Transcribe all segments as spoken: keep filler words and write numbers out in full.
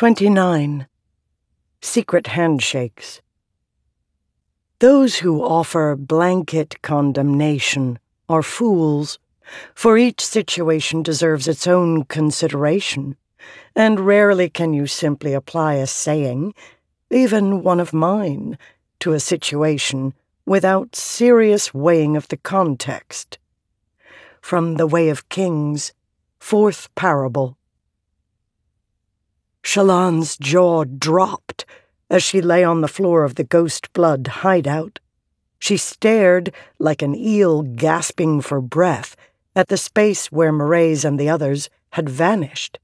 twenty-nine. Secret handshakes. Those who offer blanket condemnation are fools, for each situation deserves its own consideration, and rarely can you simply apply a saying, even one of mine, to a situation without serious weighing of the context. From The Way of Kings, fourth parable. Shallan's jaw dropped as she lay on the floor of the Ghost Blood hideout. She stared like an eel gasping for breath at the space where Mraize and the others had vanished.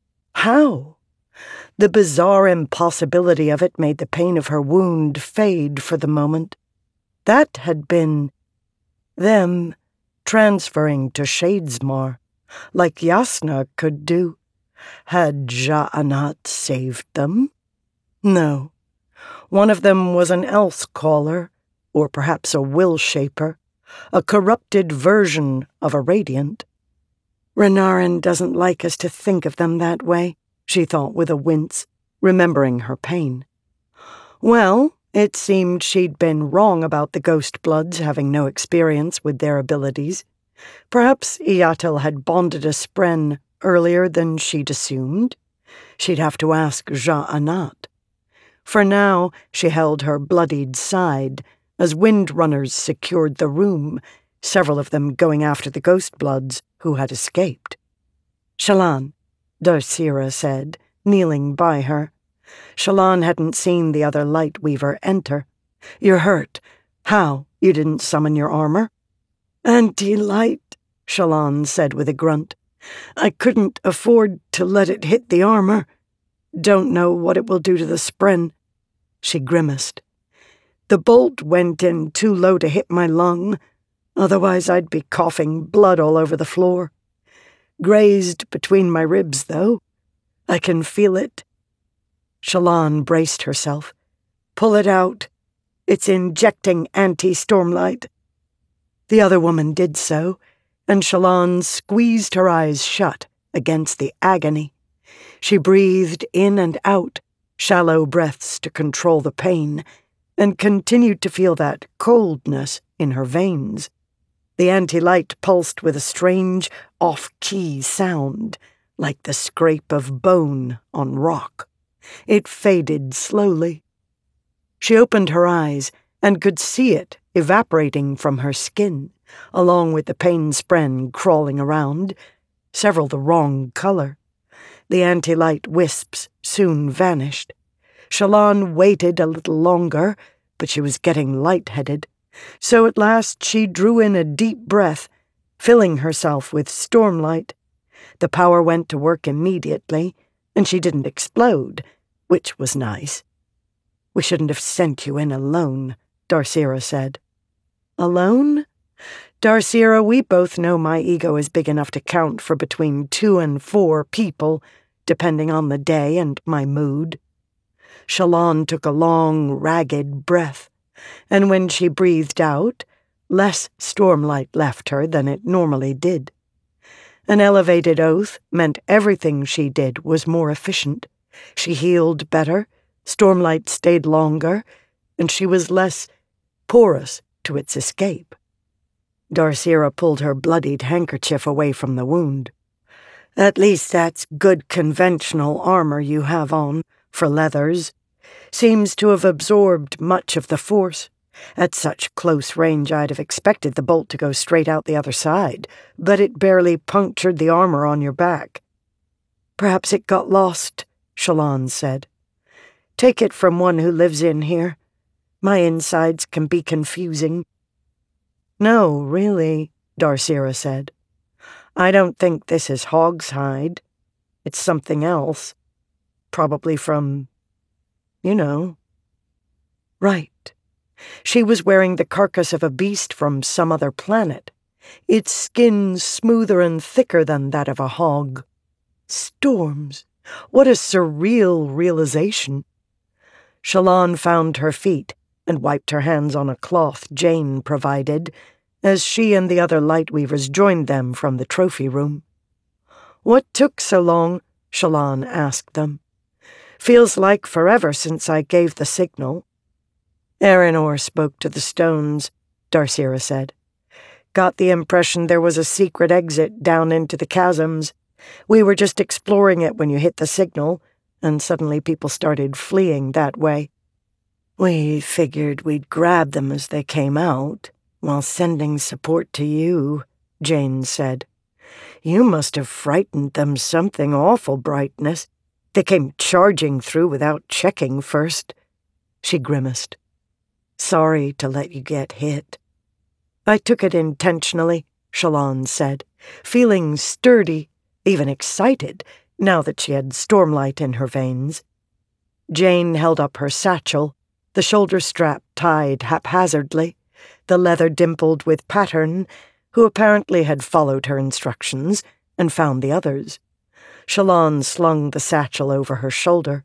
How? The bizarre impossibility of it made the pain of her wound fade for the moment. That had been them transferring to Shadesmar, like Jasnah could do. Had Ja'anat saved them? No. One of them was an Elsecaller, or perhaps a Will-Shaper, a corrupted version of a Radiant. Renarin doesn't like us to think of them that way, she thought with a wince, remembering her pain. Well, it seemed she'd been wrong about the Ghost Bloods having no experience with their abilities. Perhaps Iyatil had bonded a Spren earlier than she'd assumed. She'd have to ask Ja'anat. For now, she held her bloodied side as Windrunners secured the room, several of them going after the Ghost Bloods who had escaped. Shallan, Darsira said, kneeling by her. Shallan hadn't seen the other Lightweaver enter. You're hurt. How? You didn't summon your armor? Anti-light, Shallan said with a grunt. I couldn't afford to let it hit the armor. Don't know what it will do to the Spren. She grimaced. The bolt went in too low to hit my lung. Otherwise I'd be coughing blood all over the floor. Grazed between my ribs, though. I can feel it. Shallan braced herself. Pull it out. It's injecting anti-stormlight. The other woman did so, and Shallan squeezed her eyes shut against the agony. She breathed in and out, shallow breaths to control the pain, and continued to feel that coldness in her veins. The anti-light pulsed with a strange, off-key sound, like the scrape of bone on rock. It faded slowly. She opened her eyes and could see it evaporating from her skin, along with the pain spren crawling around, several the wrong color. The anti-light wisps soon vanished. Shallan waited a little longer, but she was getting lightheaded, so at last she drew in a deep breath, filling herself with stormlight. The power went to work immediately, and she didn't explode, which was nice. We shouldn't have sent you in alone, Darsira said. Alone? Darsira, we both know my ego is big enough to count for between two and four people, depending on the day and my mood. Shallan took a long, ragged breath, and when she breathed out, less stormlight left her than it normally did. An elevated oath meant everything she did was more efficient. She healed better, stormlight stayed longer, and she was less porous to its escape. Darsira pulled her bloodied handkerchief away from the wound. At least that's good conventional armor you have on, for leathers. Seems to have absorbed much of the force. At such close range I'd have expected the bolt to go straight out the other side, but it barely punctured the armor on your back. Perhaps it got lost, Shallan said. Take it from one who lives in here. My insides can be confusing. No, really, Darsira said. I don't think this is hog's hide. It's something else. Probably from, you know. Right. She was wearing the carcass of a beast from some other planet, its skin smoother and thicker than that of a hog. Storms! What a surreal realization! Shallan found her feet and wiped her hands on a cloth Jane provided, as she and the other Lightweavers joined them from the trophy room. What took so long? Shallan asked them. Feels like forever since I gave the signal." "Aranor spoke to the stones," Darcira said. "Got the impression there was a secret exit down into the chasms. We were just exploring it when you hit the signal, and suddenly people started fleeing that way. We figured we'd grab them as they came out, while sending support to you," Jane said. "You must have frightened them something awful, Brightness. They came charging through without checking first." She grimaced. "Sorry to let you get hit." "I took it intentionally," Shallan said, feeling sturdy, even excited, now that she had Stormlight in her veins. Jane held up her satchel, the shoulder strap tied haphazardly, the leather dimpled with Pattern, who apparently had followed her instructions and found the others. Shallan slung the satchel over her shoulder.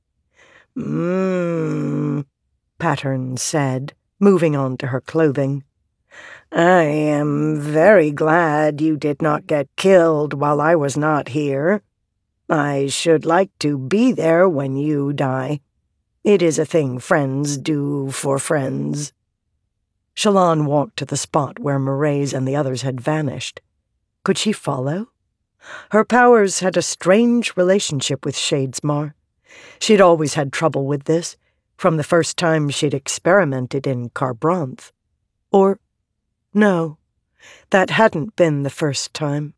"Mmm," Pattern said, moving on to her clothing. "I am very glad you did not get killed while I was not here. I should like to be there when you die. It is a thing friends do for friends." Shallan walked to the spot where Mraize and the others had vanished. Could she follow? Her powers had a strange relationship with Shadesmar. She'd always had trouble with this, from the first time she'd experimented in Kharbranth. Or, no, that hadn't been the first time.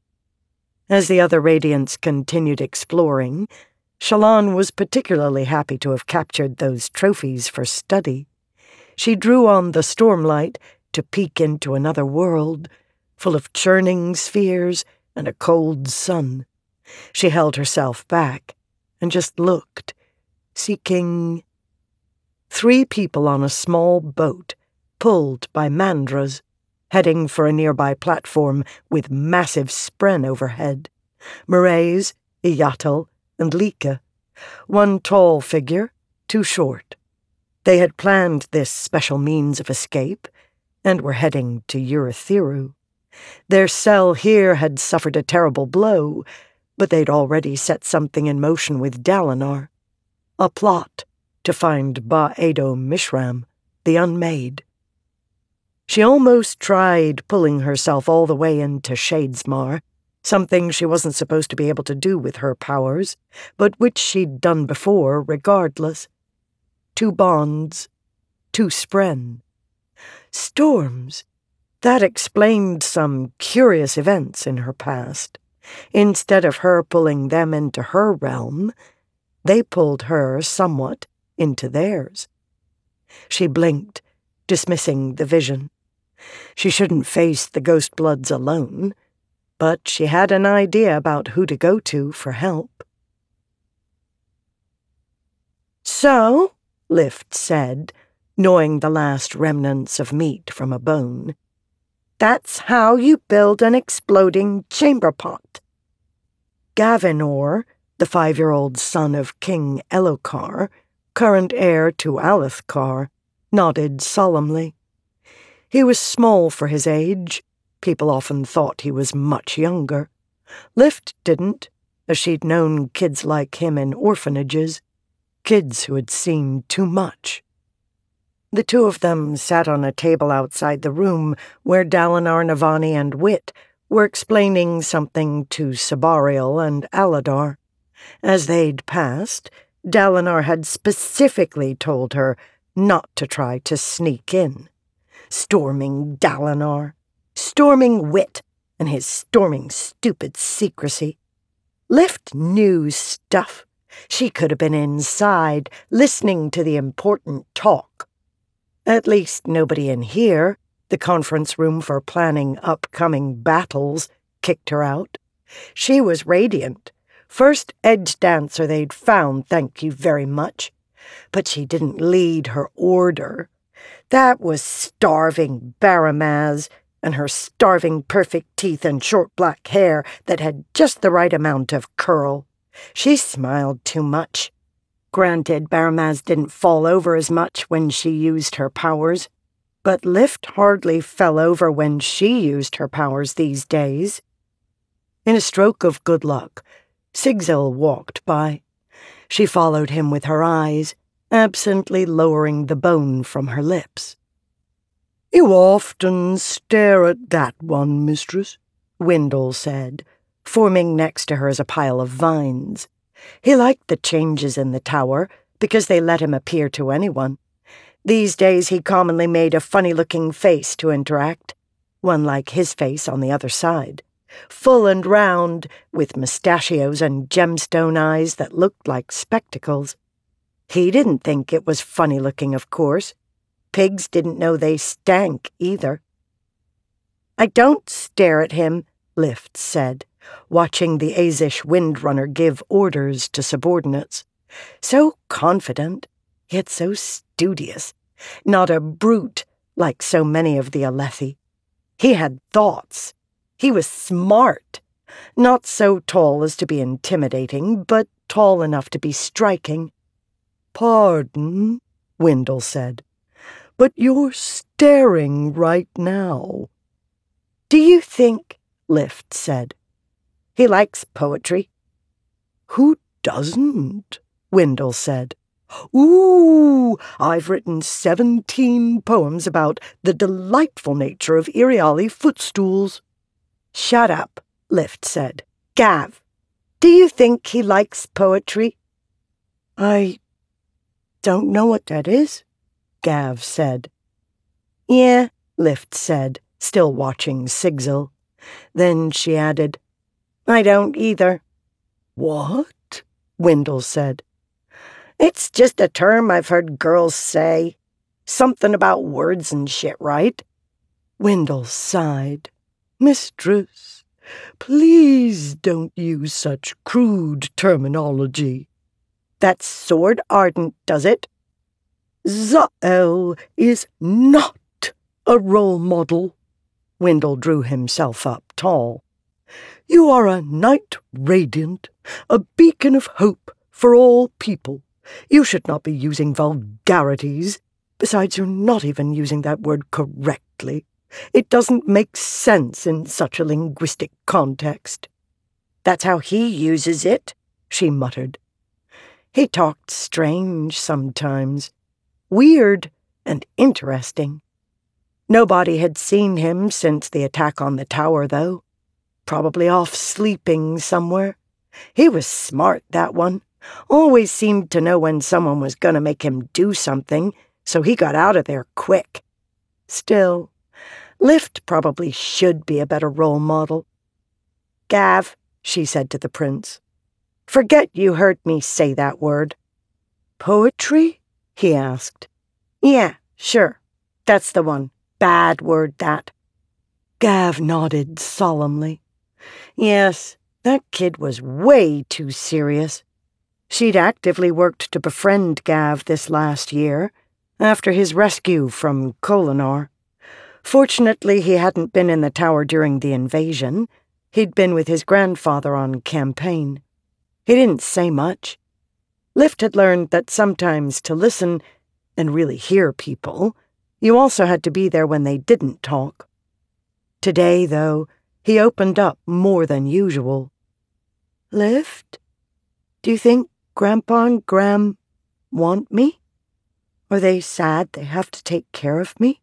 As the other Radiants continued exploring, Shallan was particularly happy to have captured those trophies for study. She drew on the Stormlight to peek into another world, full of churning spheres and a cold sun. She held herself back and just looked, seeking. Three people on a small boat, pulled by mandras, heading for a nearby platform with massive spren overhead. Mraize, Iyatal, and Lika. One tall figure, two short. They had planned this special means of escape, and were heading to Urithiru. Their cell here had suffered a terrible blow, but they'd already set something in motion with Dalinar. A plot to find Ba-Ado Mishram, the Unmade. She almost tried pulling herself all the way into Shadesmar, something she wasn't supposed to be able to do with her powers, but which she'd done before regardless. Two bonds, two spren. Storms. That explained some curious events in her past. Instead of her pulling them into her realm, they pulled her somewhat into theirs. She blinked, dismissing the vision. She shouldn't face the Ghostbloods alone, but she had an idea about who to go to for help. "So," Lift said, gnawing the last remnants of meat from a bone, "that's how you build an exploding chamber pot." Gavinor, the five-year-old son of King Elhokar, current heir to Alethkar, nodded solemnly. He was small for his age. People often thought he was much younger. Lift didn't, as she'd known kids like him in orphanages, kids who had seen too much. The two of them sat on a table outside the room where Dalinar, Navani, and Wit were explaining something to Sebarial and Aladar. As they'd passed, Dalinar had specifically told her not to try to sneak in. Storming Dalinar, storming Wit, and his storming stupid secrecy. Lift knew stuff. She could have been inside, listening to the important talk. At least nobody in here, the conference room for planning upcoming battles, kicked her out. She was radiant. First edge dancer they'd found, thank you very much. But she didn't lead her order. That was starving Baramaz and her starving perfect teeth and short black hair that had just the right amount of curl. She smiled too much. Granted, Baramaz didn't fall over as much when she used her powers, but Lift hardly fell over when she used her powers these days. In a stroke of good luck, Sigzil walked by. She followed him with her eyes, absently lowering the bone from her lips. "You often stare at that one, mistress," Wendell said, forming next to her as a pile of vines. He liked the changes in the tower because they let him appear to anyone. These days he commonly made a funny-looking face to interact, one like his face on the other side, full and round, with mustachios and gemstone eyes that looked like spectacles. He didn't think it was funny-looking, of course. Pigs didn't know they stank, either. "I don't stare at him," Lift said, watching the Azish windrunner give orders to subordinates. So confident, yet so studious. Not a brute like so many of the Alethi. He had thoughts. He was smart. Not so tall as to be intimidating, but tall enough to be striking. "Pardon," Wendell said, "but you're staring right now." "Do you think?" Lift said. "He likes poetry." "Who doesn't?" Wendell said. "Ooh, I've written seventeen poems about the delightful nature of Iriali footstools." "Shut up," Lift said. "Gav, do you think he likes poetry?" "I don't know what that is," Gav said. "Yeah," Lift said, still watching Sigzil. Then she added, "I don't either." "What?" Wendell said. "It's just a term I've heard girls say. Something about words and shit, right?" Wendell sighed. "Mistress, please don't use such crude terminology." "That's sword ardent, does it?" "Za'el is not a role model." Wendell drew himself up tall. "You are a knight radiant, a beacon of hope for all people. You should not be using vulgarities. Besides, you're not even using that word correctly. It doesn't make sense in such a linguistic context." "That's how he uses it," she muttered. He talked strange sometimes. Weird and interesting. Nobody had seen him since the attack on the tower, though. Probably off sleeping somewhere. He was smart, that one. Always seemed to know when someone was going to make him do something, so he got out of there quick. Still, Lift probably should be a better role model. "Gav," she said to the prince, "forget you heard me say that word." "Poetry?" he asked. "Yeah, sure. That's the one. Bad word, that." Gav nodded solemnly. Yes, that kid was way too serious. She'd actively worked to befriend Gav this last year, after his rescue from Kholinar. Fortunately, he hadn't been in the tower during the invasion. He'd been with his grandfather on campaign. He didn't say much. Lift had learned that sometimes to listen and really hear people, you also had to be there when they didn't talk. Today, though, he opened up more than usual. "Lift, do you think Grandpa and Gram want me? Are they sad they have to take care of me?"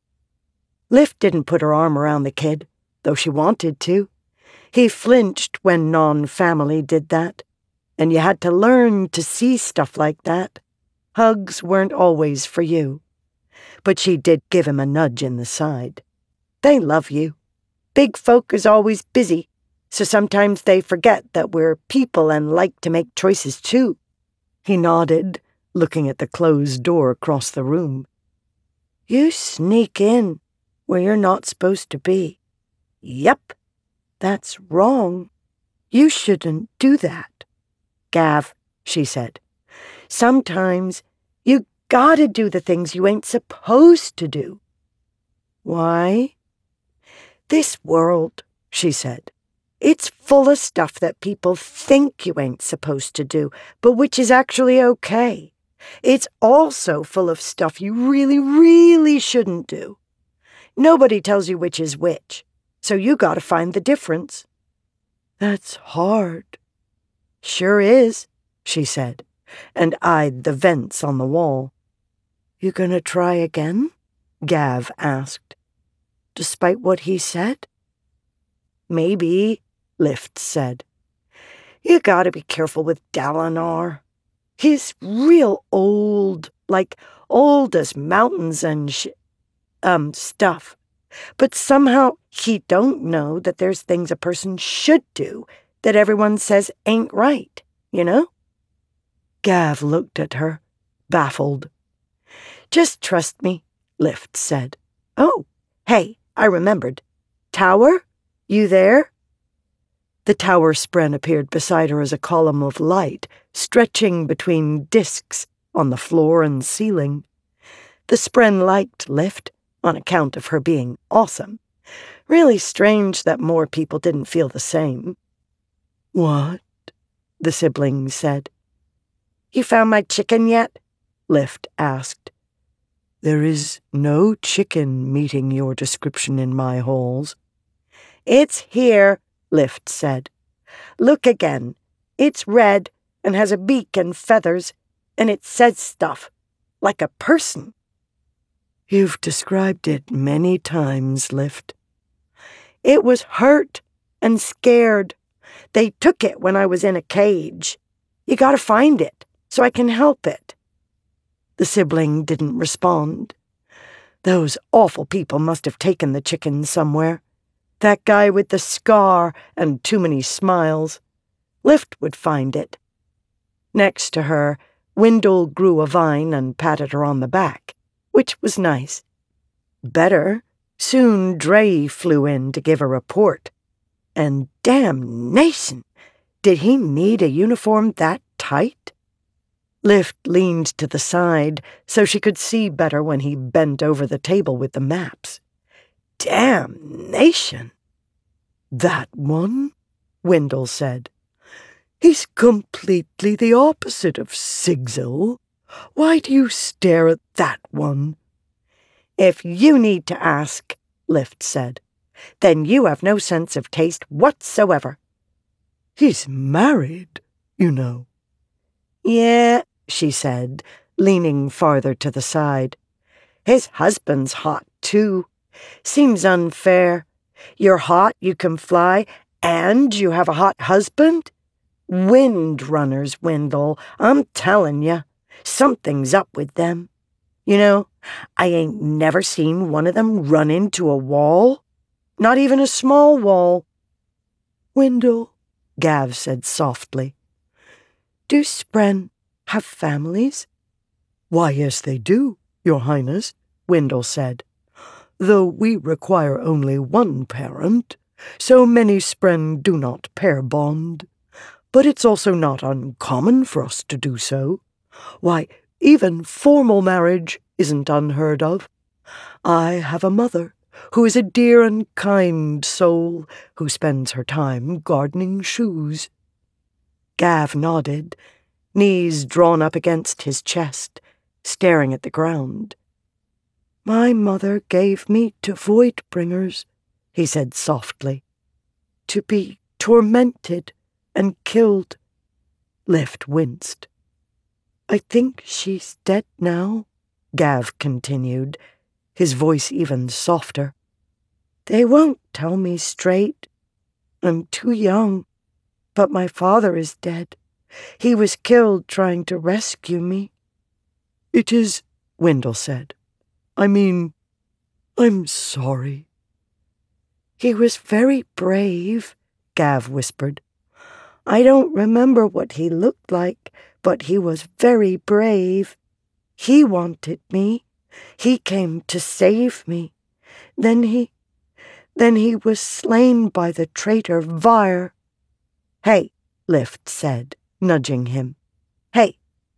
Lift didn't put her arm around the kid, though she wanted to. He flinched when non-family did that, and you had to learn to see stuff like that. Hugs weren't always for you. But she did give him a nudge in the side. "They love you. Big folk is always busy, so sometimes they forget that we're people and like to make choices too." He nodded, looking at the closed door across the room. "You sneak in where you're not supposed to be." "Yep, that's wrong. You shouldn't do that." "Gav," she said, "sometimes you gotta do the things you ain't supposed to do." "Why?" "This world," she said, "it's full of stuff that people think you ain't supposed to do, but which is actually okay. It's also full of stuff you really, really shouldn't do. Nobody tells you which is which, so you gotta find the difference." "That's hard." "Sure is," she said. and eyed the vents on the wall. "You gonna try again?" Gav asked. "Despite what he said?" "Maybe," Lift said. "You gotta be careful with Dalinar. He's real old, like old as mountains and sh- um, stuff. But somehow he don't know that there's things a person should do that everyone says ain't right, you know?" Gav looked at her, baffled. "Just trust me," Lift said. "Oh, hey, I remembered. Tower? You there?" The tower spren appeared beside her as a column of light, stretching between discs on the floor and ceiling. The spren liked Lift, on account of her being awesome. Really strange that more people didn't feel the same. "What?" the sibling said. "You found my chicken yet?" Lift asked. "There is no chicken meeting your description in my halls." "It's here," Lift said. "Look again. It's red and has a beak and feathers, and it says stuff, like a person." "You've described it many times, Lift." "It was hurt and scared. They took it when I was in a cage. You gotta find it, so I can help it." The sibling didn't respond. Those awful people must have taken the chicken somewhere. That guy with the scar and too many smiles. Lift would find it. Next to her, Wendell grew a vine and patted her on the back, which was nice. Better, soon Dre flew in to give a report. And damnation! Did he need a uniform that tight? Lift leaned to the side so she could see better when he bent over the table with the maps. "Damnation!" "That one?" Wendell said. "He's completely the opposite of Sigzil. Why do you stare at that one?" "If you need to ask," Lift said, "then you have no sense of taste whatsoever." "He's married, you know." "Yeah," she said, leaning farther to the side. "His husband's hot, too. Seems unfair. You're hot, you can fly, and you have a hot husband? Windrunners, Wendell, I'm tellin' ya. Something's up with them. You know, I ain't never seen one of them run into a wall. Not even a small wall." "Wendell," Gav said softly, "do spren have families?" "Why, yes, they do, Your Highness," Wendell said. "Though we require only one parent, so many spren do not pair bond. But it's also not uncommon for us to do so. Why, even formal marriage isn't unheard of. I have a mother who is a dear and kind soul who spends her time gardening shoes." Gav nodded, knees drawn up against his chest, staring at the ground. "My mother gave me to Voidbringers," he said softly, "to be tormented and killed." Lift winced. "I think she's dead now," Gav continued, his voice even softer. "They won't tell me straight. I'm too young, but my father is dead. He was killed trying to rescue me." "It is," Wendell said. "I mean, I'm sorry." "He was very brave," Gav whispered. "I don't remember what he looked like, but he was very brave. He wanted me. He came to save me. Then he... then he was slain by the traitor Vyre." "Hey," Lift said, nudging him. "Hey."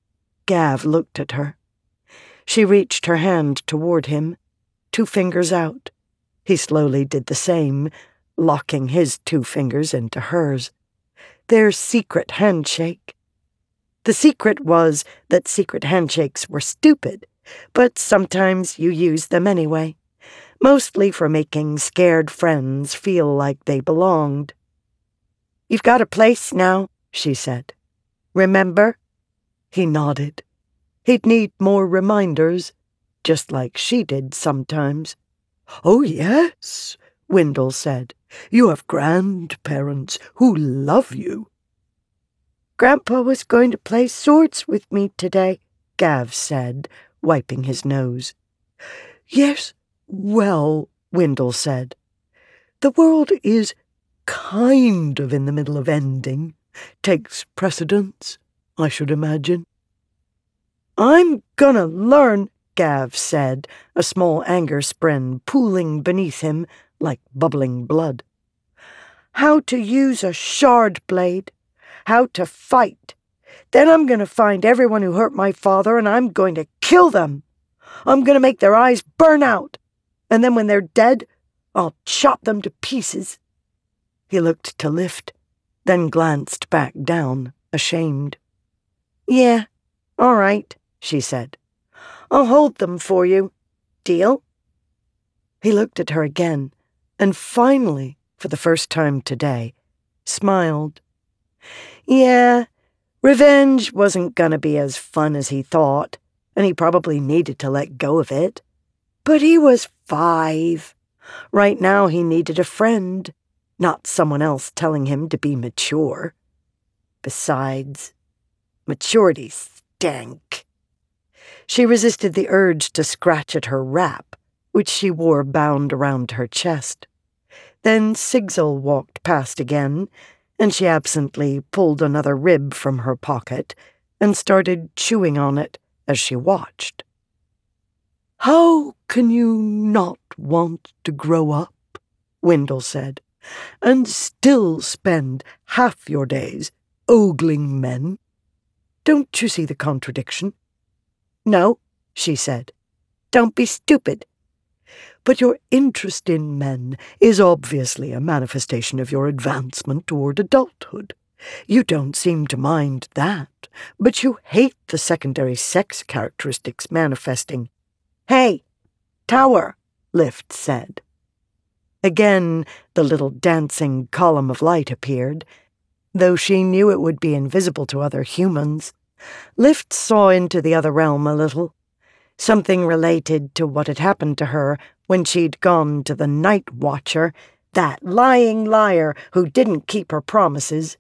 Gav looked at her. She reached her hand toward him, two fingers out. He slowly did the same, locking his two fingers into hers. Their secret handshake. The secret was that secret handshakes were stupid, but sometimes you use them anyway, mostly for making scared friends feel like they belonged. "You've got a place now," she said. "Remember?" He nodded. He'd need more reminders, just like she did sometimes. "Oh, yes," Wendell said. "You have grandparents who love you." "Grandpa was going to play swords with me today," Gav said, wiping his nose. "Yes, well," Wendell said, "the world is kind of in the middle of ending. Takes precedence, I should imagine." "I'm gonna learn," Gav said, a small anger spren pooling beneath him like bubbling blood. "How to use a shard blade. How to fight. Then I'm going to find everyone who hurt my father and I'm going to kill them. I'm going to make their eyes burn out. And then when they're dead, I'll chop them to pieces." He looked to Lift, then glanced back down, ashamed. "Yeah, all right," she said. "I'll hold them for you. Deal?" He looked at her again, and finally, for the first time today, smiled. Yeah, revenge wasn't gonna be as fun as he thought, and he probably needed to let go of it. But he was five. Right now he needed a friend, not someone else telling him to be mature. Besides, maturity stank. She resisted the urge to scratch at her wrap, which she wore bound around her chest. Then Sigzil walked past again, and she absently pulled another rib from her pocket and started chewing on it as she watched. "How can you not want to grow up," Wendell said, "and still spend half your days ogling men? Don't you see the contradiction?" "No," she said. "Don't be stupid." "But your interest in men is obviously a manifestation of your advancement toward adulthood. You don't seem to mind that, but you hate the secondary sex characteristics manifesting." "Hey, Tower," Lift said. Again, the little dancing column of light appeared, though she knew it would be invisible to other humans. Lift saw into the other realm a little. Something related to what had happened to her when she'd gone to the Night Watcher, that lying liar who didn't keep her promises.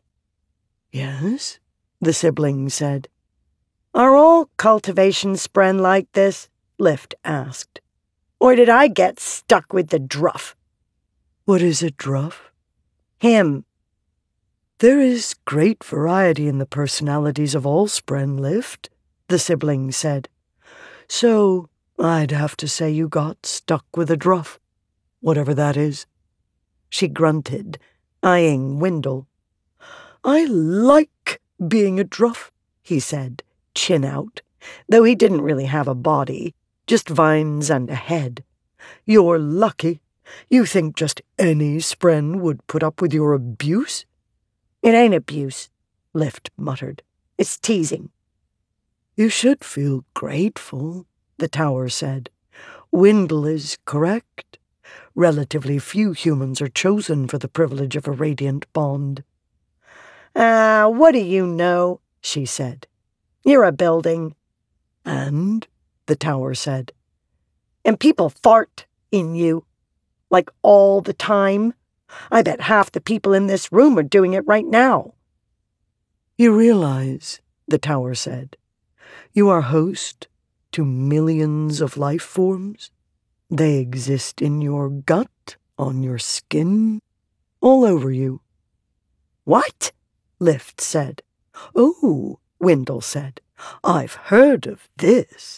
"Yes?" the sibling said. "Are all cultivation spren like this?" Lift asked. "Or did I get stuck with the druff?" "What is a druff?" "Him." "There is great variety in the personalities of all spren, Lift," the sibling said. "So I'd have to say you got stuck with a druff, whatever that is." She grunted, eyeing Wendell. "I like being a druff," he said, chin out, though he didn't really have a body, just vines and a head. "You're lucky. You think just any spren would put up with your abuse?" "It ain't abuse," Lift muttered. "It's teasing." "You should feel grateful," the Tower said. "Wendell is correct. Relatively few humans are chosen for the privilege of a radiant bond." "Ah, what do you know?" she said. "You're a building." "And?" the Tower said. "And people fart in you. Like all the time. I bet half the people in this room are doing it right now." "You realize," the Tower said, "you are host to millions of life forms. They exist in your gut, on your skin, all over you." "What?" Lift said. "Oh," Wendell said, "I've heard of this.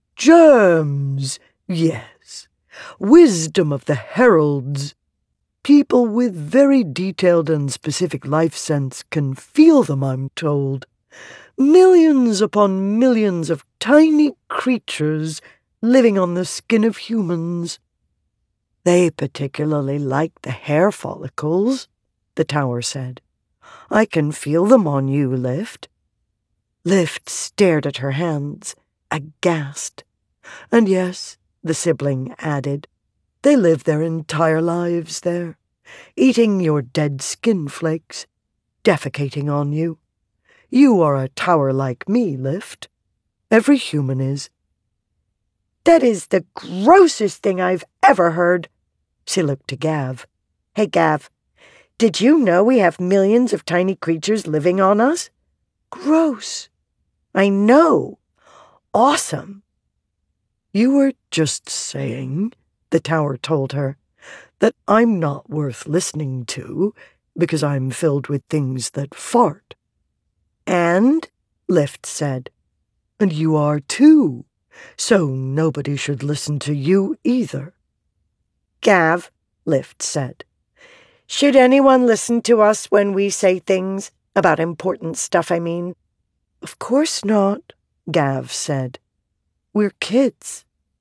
Germs, yes. Wisdom of the heralds. People with very detailed and specific life sense can feel them, I'm told. Millions upon millions of tiny creatures living on the skin of humans. They particularly like the hair follicles," the Tower said. "I can feel them on you, Lift." Lift stared at her hands, aghast. "And yes," the sibling added, "they live their entire lives there, eating your dead skin flakes, defecating on you. You are a tower like me, Lift. Every human is. That is the grossest thing I've ever heard. She looked to Gav. Hey, Gav, did you know we have millions of tiny creatures living on us? Gross. I know. Awesome. You were just saying, the tower told her, that I'm not worth listening to because I'm filled with things that fart. And? Lift said. And you are too, so nobody should listen to you either. Gav, Lift said, should anyone listen to us when we say things about important stuff, I mean? Of course not, Gav said. We're kids.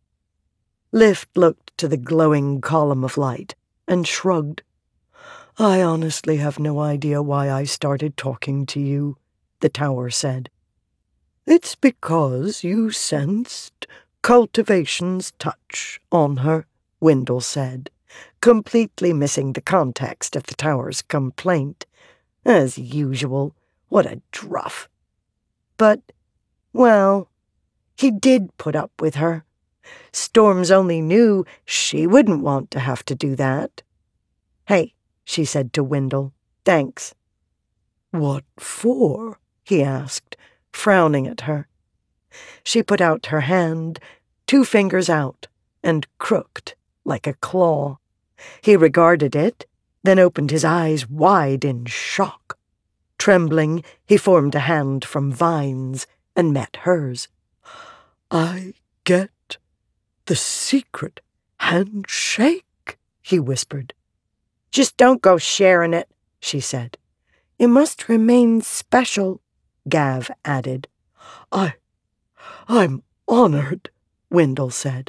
Lift looked to the glowing column of light and shrugged. I honestly have no idea why I started talking to you, the tower said. It's because you sensed cultivation's touch on her, Wendell said, completely missing the context of the tower's complaint. As usual, what a druff. But, well, he did put up with her. Storms only knew she wouldn't want to have to do that. Hey, she said to Wendell, thanks. What for? He asked, frowning at her. She put out her hand, two fingers out, and crooked like a claw. He regarded it, then opened his eyes wide in shock. Trembling, he formed a hand from vines and met hers. I get the secret handshake, he whispered. Just don't go sharing it, she said. It must remain special, Gav added. I, I'm honored, Wendell said.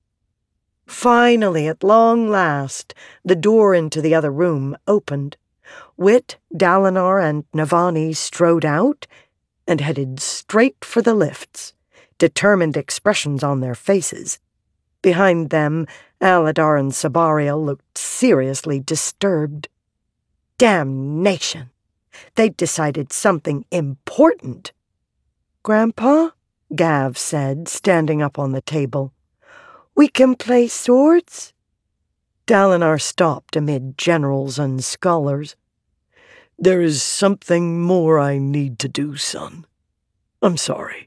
Finally, at long last, the door into the other room opened. Wit, Dalinar, and Navani strode out and headed straight for the lifts, determined expressions on their faces. Behind them, Aladar and Sabariel looked seriously disturbed. Damnation! They'd decided something important. Grandpa, Gav said, standing up on the table. We can play swords? Dalinar stopped amid generals and scholars. There is something more I need to do, son. I'm sorry.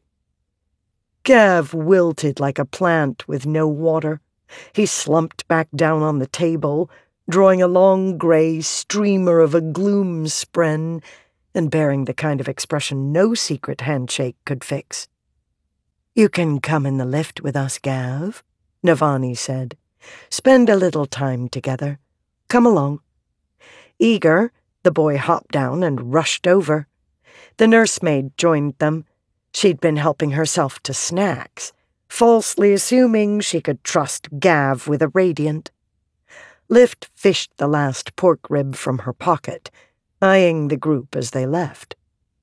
Gav wilted like a plant with no water. He slumped back down on the table, drawing a long gray streamer of a gloom spren, and bearing the kind of expression no secret handshake could fix. You can come in the lift with us, Gav, Navani said. Spend a little time together. Come along. Eager, the boy hopped down and rushed over. The nursemaid joined them. She'd been helping herself to snacks, falsely assuming she could trust Gav with a radiant. Lift fished the last pork rib from her pocket, eyeing the group as they left.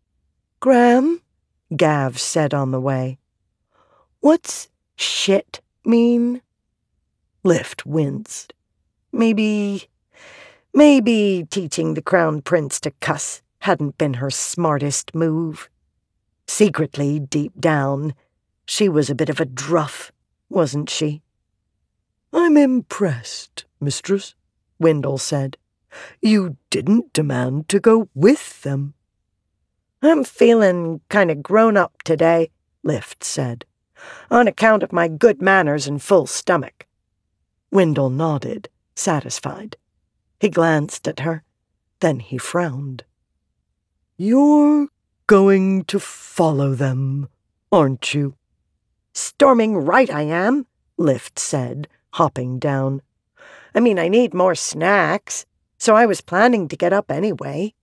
Gram, Gav said on the way. What's shit mean? Lift winced. Maybe, maybe teaching the Crown Prince to cuss hadn't been her smartest move. Secretly, deep down, she was a bit of a druff, wasn't she? I'm impressed, mistress, Wendell said. You didn't demand to go with them. I'm feeling kind of grown up today, Lift said, on account of my good manners and full stomach. Wendell nodded, satisfied. He glanced at her, then he frowned. You're going to follow them, aren't you? Storming right I am, Lift said, hopping down. I mean, I need more snacks, so I was planning to get up anyway.